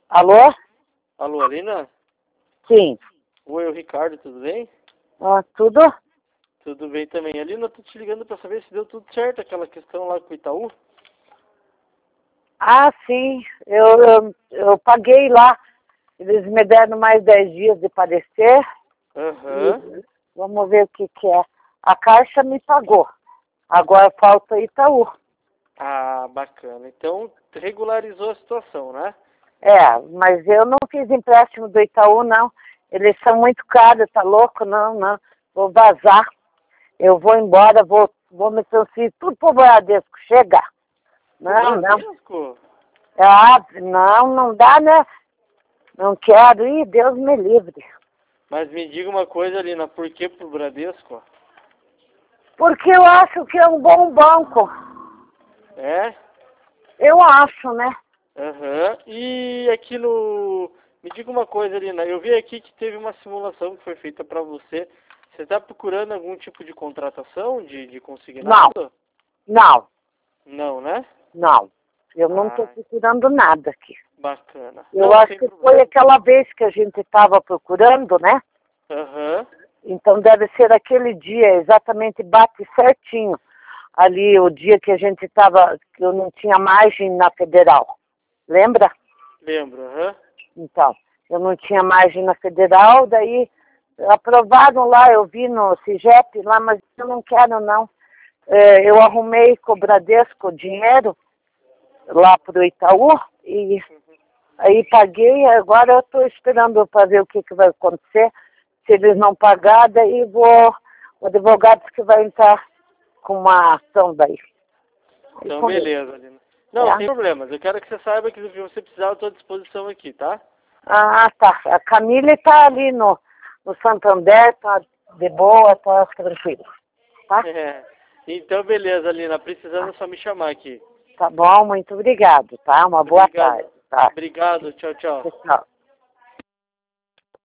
Alô? Alô, Alina? Sim. Oi, é o Ricardo, tudo bem? Tudo? Tudo bem também. Alina, eu tô te ligando pra saber se deu tudo certo aquela questão lá com o Itaú. Ah, sim. Eu paguei lá. Eles me deram mais 10 dias de parecer. Aham. Vamos ver o que é. A Caixa me pagou. Agora falta Itaú. Ah, bacana. Então, regularizou a situação, né? É, mas eu não fiz empréstimo do Itaú, não. Eles são muito caros, tá louco? Não, não. Vou vazar. Eu vou embora, vou me transferir tudo pro Bradesco. Chega. Não, não. Bradesco? Ah, não dá, né? Não quero. Ih, Deus me livre. Mas me diga uma coisa, Alina, por que pro Bradesco? Porque eu acho que é um bom banco. É? Eu acho, né? Aham. E aqui no... Me diga uma coisa, Alina, eu vi aqui que teve uma simulação que foi feita pra você. Você tá procurando algum tipo de contratação de consignado? Não, Não, né? não. Eu não estou Ah, procurando nada aqui. bacana. Eu Não, acho sem que foi problema. aquela vez que a gente estava procurando, né? Aham. Então deve ser aquele dia, exatamente bate certinho. Ali, o dia que a gente estava, que eu não tinha margem na federal. Lembra? Lembro, aham. Então, eu não tinha margem na federal, daí aprovaram lá, eu vi no CIGEP lá, mas eu não quero não. Eu arrumei com o Bradesco dinheiro lá pro Itaú e aí paguei, agora eu estou esperando para ver o que vai acontecer. Se eles não pagarem, daí o advogado que vai entrar com uma ação daí. Então, beleza, Alina. Não, sem problemas. Eu quero que você saiba que o que você precisar, eu estou à disposição aqui, tá? Ah, tá. A Camila está ali no Santander, tá de boa, tá tranquilo. Tá? É. Então, beleza, Alina. Precisando, é só me chamar aqui. Tá bom, muito obrigado, tá? Uma boa Obrigado. tarde, tá? Obrigado. Tchau, tchau. Tchau.